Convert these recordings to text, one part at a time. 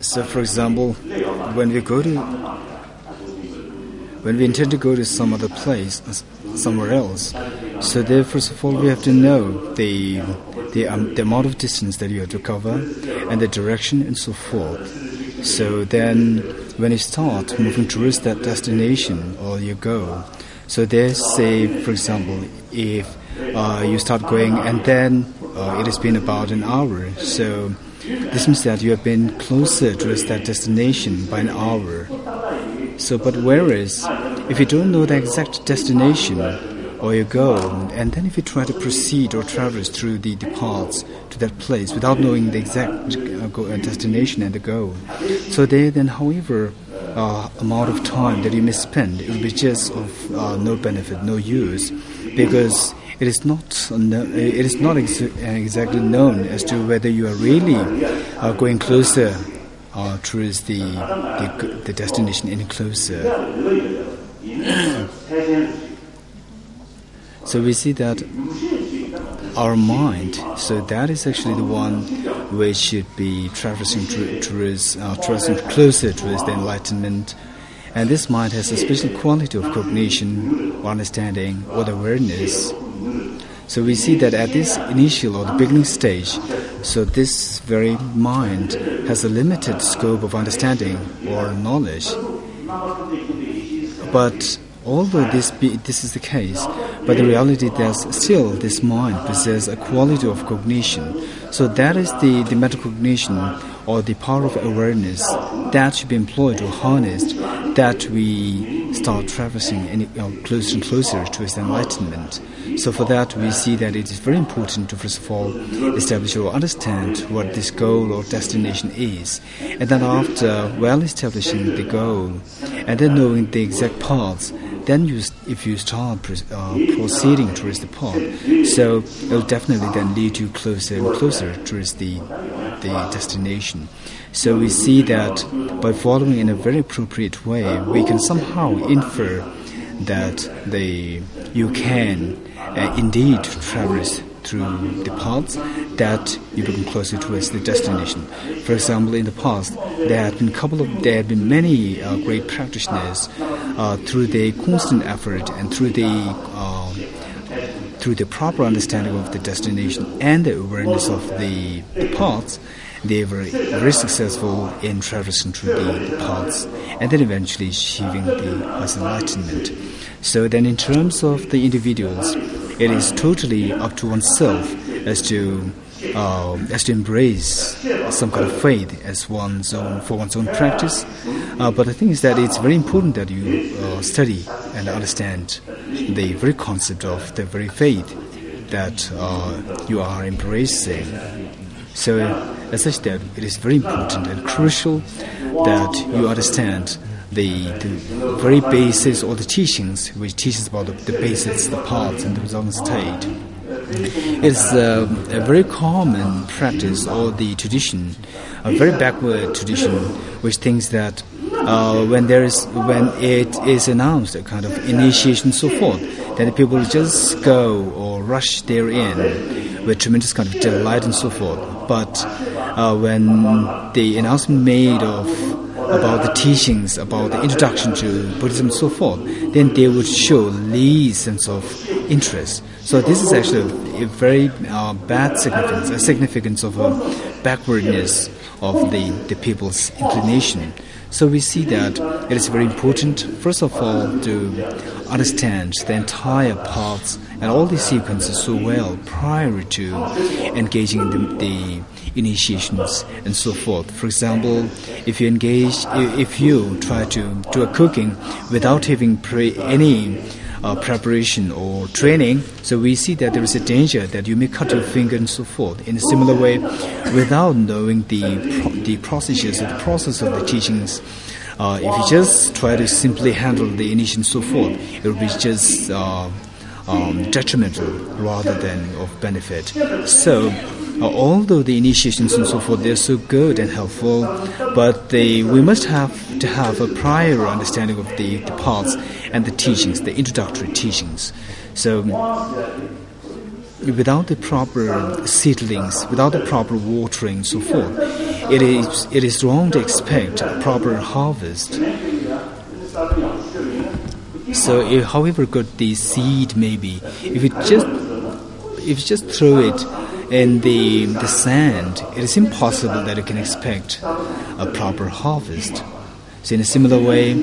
So, for example, when we intend to go to some other place, somewhere else, so there, first of all, we have to know the amount of distance that you have to cover and the direction and so forth. So then, when you start moving towards that destination or your goal, so there, say, for example, if you start going and then it has been about an hour, so this means that you have been closer towards that destination by an hour. So, but whereas, if you don't know the exact destination or your goal, and then if you try to proceed or traverse through the paths to that place without knowing the exact destination and the goal, so then, however, amount of time that you may spend, it will be just of no benefit, no use, because it is not exactly known as to whether you are really going closer towards the destination any closer. So we see that our mind, so that is actually the one which should be traversing closer towards the enlightenment. And this mind has a special quality of cognition, or understanding, or awareness. So we see that at this initial or the beginning stage, so this very mind has a limited scope of understanding or knowledge. But although this is the case, but the reality that still this mind possesses a quality of cognition. So that is the metacognition, or the power of awareness, that should be employed or harnessed, that we start traversing closer and closer towards enlightenment. So for that, we see that it is very important to, first of all, establish or understand what this goal or destination is. And then after well establishing the goal, and then knowing the exact paths, then if you start proceeding towards the path, so it will definitely then lead you closer and closer towards the destination. So we see that by following in a very appropriate way, we can somehow infer that you can indeed traverse through the paths that you become closer towards the destination. For example, in the past, there had been many great practitioners through their constant effort and through the proper understanding of the destination and the awareness of the paths. They were very successful in traversing through the paths and then eventually achieving the enlightenment. So then in terms of the individuals, it is totally up to oneself as to embrace some kind of faith as for one's own practice. But the thing is that it's very important that you study and understand the very concept of the very faith that you are embracing. So as such that it is very important and crucial that you understand the very basis or the teachings which teaches about the basics, the paths and the resultant state. It's a very common practice or the tradition, a very backward tradition, which thinks that when it is announced a kind of initiation and so forth, then the people just go or rush therein with tremendous kind of delight and so forth. But when the announcement made about the teachings, about the introduction to Buddhism and so forth, then they would show least sense of interest. So this is actually a very bad significance, a significance of a backwardness of the people's inclination. So we see that it is very important, first of all, to understand the entire paths and all the sequences so well prior to engaging in the initiations and so forth. For example, if you try to do a cooking without having any preparation or training, so we see that there is a danger that you may cut your finger and so forth. In a similar way, without knowing the procedures or the process of the teachings, if you just try to simply handle the initiation and so forth, it will be just detrimental rather than of benefit. So although the initiations and so forth, they're so good and helpful, but we must have to have a prior understanding of the paths and the teachings, the introductory teachings. So without the proper seedlings, without the proper watering and so forth, it is wrong to expect a proper harvest. So, however good the seed may be, if you just throw it in the sand, it is impossible that you can expect a proper harvest. So, in a similar way,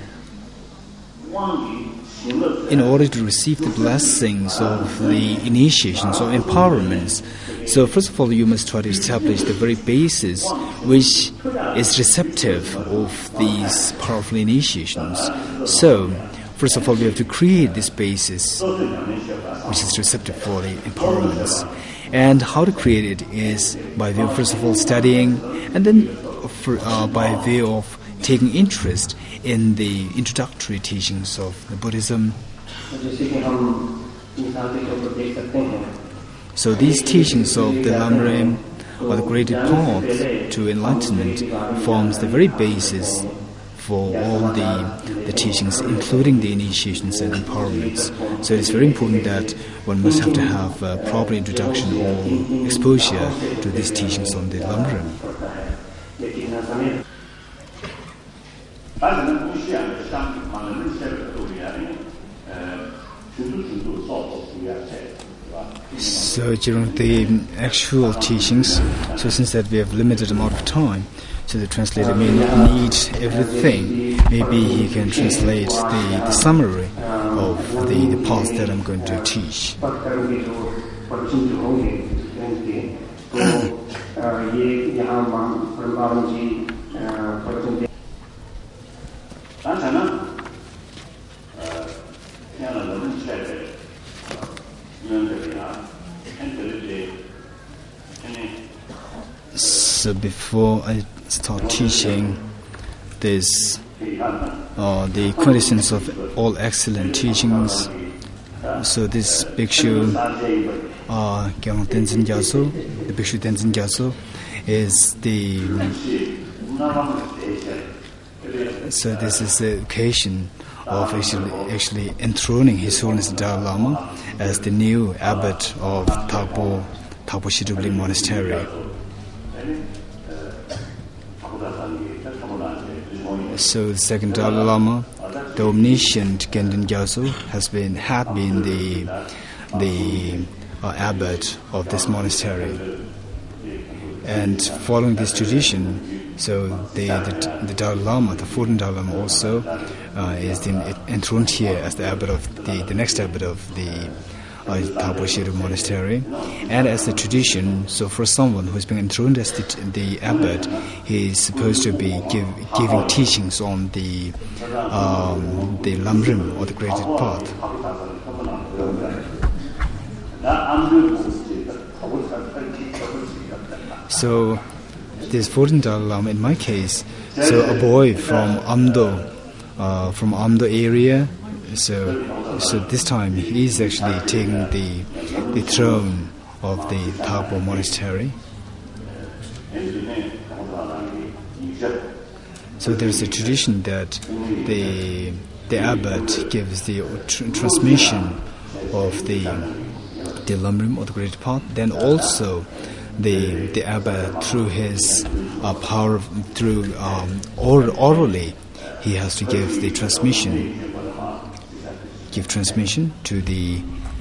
in order to receive the blessings of the initiations or empowerments, so first of all, you must try to establish the very basis which is receptive of these powerful initiations. So, first of all, we have to create this basis which is receptive for the empowerments. And how to create it is by way of, first of all, studying, and then by way of taking interest in the introductory teachings of the Buddhism. So these teachings of the Lamrim, or the graded path to enlightenment, forms the very basis for all the teachings, including the initiations and empowerments. So it is very important that one must have to have a proper introduction or exposure to these teachings on the Lamrim. So during the actual teachings, so since that we have limited amount of time, so the translator may not need everything. Maybe he can translate the summary of the parts that I'm going to teach. So before I start teaching this, the quintessence of all excellent teachings, so this Bhikshu Gyalwang Tenzin Gyatso, the Bhikshu Tenzin Gyatso, is so this is the occasion of actually enthroning His Holiness the Dalai Lama as the new abbot of Thakpo Shirugli Monastery. So the second Dalai Lama, the omniscient Gendun Gyatso, had been the abbot of this monastery. And following this tradition, so the Dalai Lama, the 14th Dalai Lama, also is enthroned here as the abbot of the next abbot of the Thakpo Shirugli Monastery. And as the tradition, so for someone who is being enthroned as the abbot, he is supposed to be giving teachings on the Lamrim, or the graded path. So this 14th Dalai Lama, in my case, so a boy from Amdo area. So this time he is actually taking the throne of the Thakpo monastery. So there is a tradition that the abbot gives the transmission of the Lamrim, or the Great Path. Then also the abbot, through his power, through orally, he has to give the transmission to the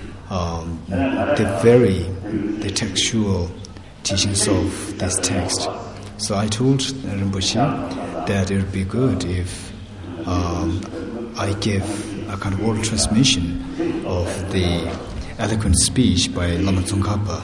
textual teachings of this text. So I told Rinpoche that it would be good if I give a kind of oral transmission of the eloquent speech by Lama Tsongkhapa.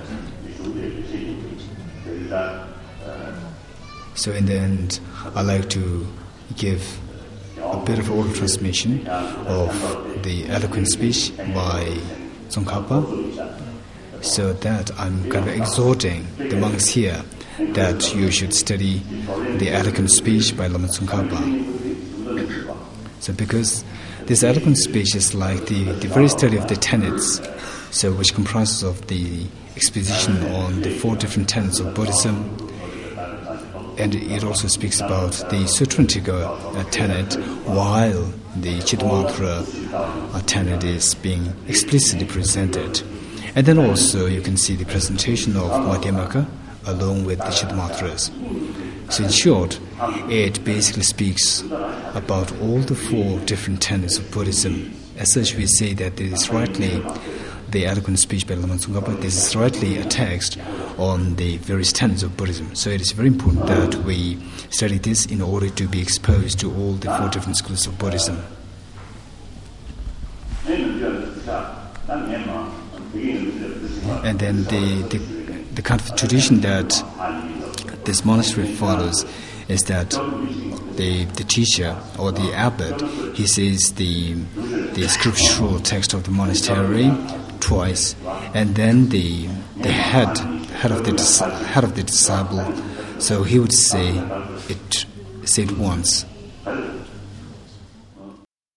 So in the end, I like to give a bit of oral transmission of the eloquent speech by Tsongkhapa, so that I'm kind of exhorting the monks here that you should study the eloquent speech by Lama Tsongkhapa. So because this eloquent speech is like the very study of the tenets, so which comprises of the exposition on the 4 different tenets of Buddhism, and it also speaks about the Sutrantika tenet, while the Chittamatra tenet is being explicitly presented. And then also you can see the presentation of Madhyamaka along with the Chittamatras. So in short, it basically speaks about all the 4 different tenets of Buddhism. As such, we say that this is rightly the eloquent speech by Lama Tsongkhapa. This is rightly a text on the various tenets of Buddhism. So it is very important that we study this in order to be exposed to all the 4 different schools of Buddhism. And then the kind of tradition that this monastery follows is that the teacher or the abbot, he says the scriptural text of the monastery twice, and then the head of the disciple, so he would say it once.